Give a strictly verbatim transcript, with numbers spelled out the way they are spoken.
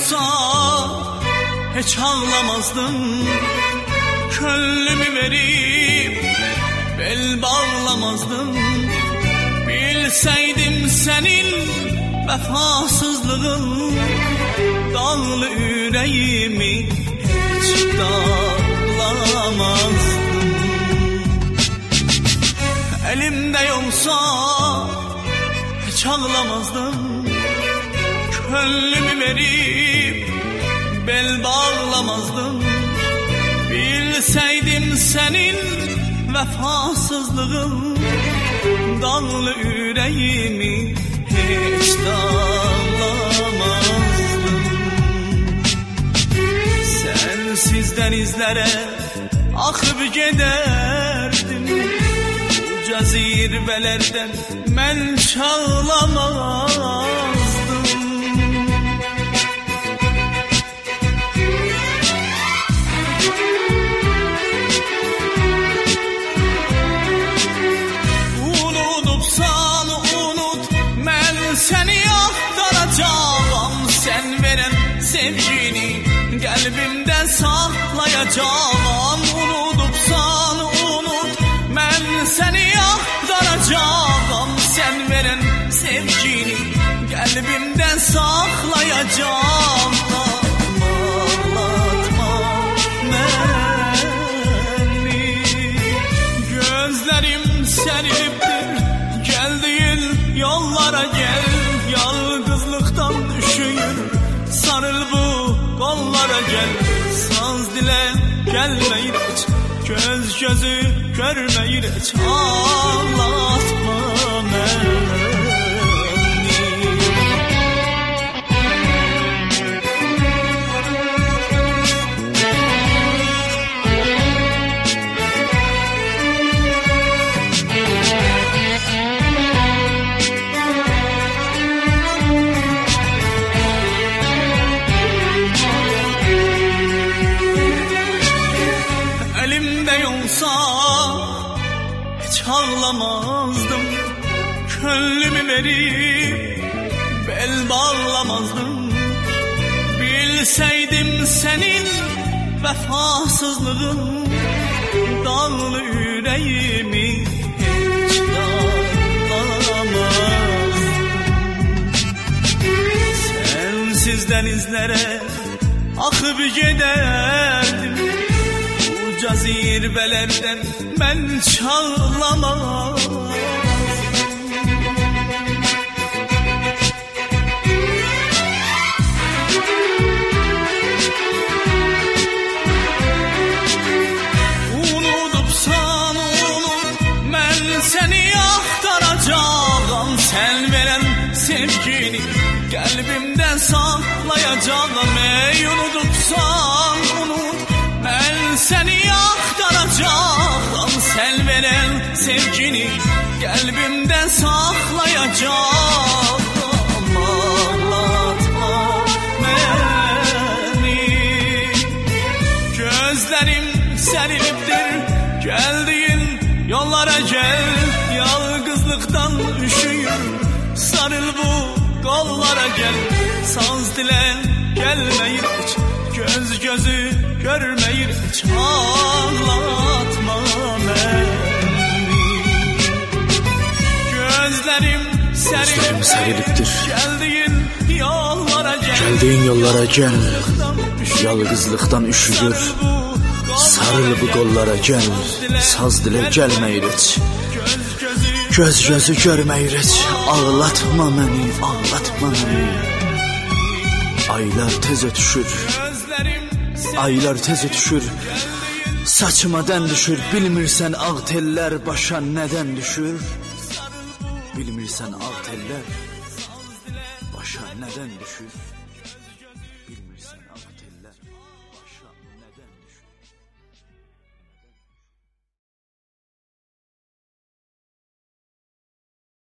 yoksa hiç ağlamazdım. Könlümü verip bel bağlamazdım. Bilseydim senin vefasızlığın, dağlı yüreğimi hiç dağlamazdım. Elimde yoksa hiç ağlamazdım. Könlümü verip bel bağlamazdım. Bilseydim senin vefasızlığın, dağlı yüreğimi hiç dağlamazdım. Sensiz denizlere akıp giderdim. Uca zirvelerden ben çağlamazdım. Seni aktaracağım, sen veren sevgini kalbimde saklayacağım. Unutupsan unut, ben seni aktaracağım, sen veren sevgini kalbimde saklayacağım. Ağlatma beni, gözlerim seriliptir, geldiğin yollara gel. Yalnızlıktan üşüyür, sarıl bu kollara gel. Saz dile gelmeyir hiç, göz gözü görmeyir hiç. Ağlatma beni. Hiç ağlamazdım. Könlümü verip bel bağlamazdım. Bilseydim senin vefasızlığın, dağlı yüreğimi hiç dağlamazdım. Sensiz denizlere akıp giderdim. Uca zirvelerden ben çağlamam. Unutupsan unut, ben seni aktaracağım, sen veren sevgini kalbimde saklayacağım. Ey unutupsan unut, ben seni aktaracağım, sen veren sevgini kalbimde saklayacağım. Ağlatma beni, gözlerim seriliptir, geldiğin yollara gel. Yalnızlıktan üşüyür, sarıl bu kollara gel. Saz dile gelmeyir hiç, göz gözü görmeyir hiç. Ağlatma beni, gözlerim seriliptir, seriliptir. Geldiğin yollara gel. Geldiğin yollara gel. Yalnızlıktan üşüdür, sarıl bu kollara gel. Saz dile gelmeyir hiç, göz gözü görmeyir hiç. Ağlatma beni, ağlatma beni. Aylar tez ötüşür, aylar tez ötüşür, saçıma dən düşür. Bilmirsən ağ tellər başa nədən düşür? Bilmirsən ağ tellər başa nədən düşür?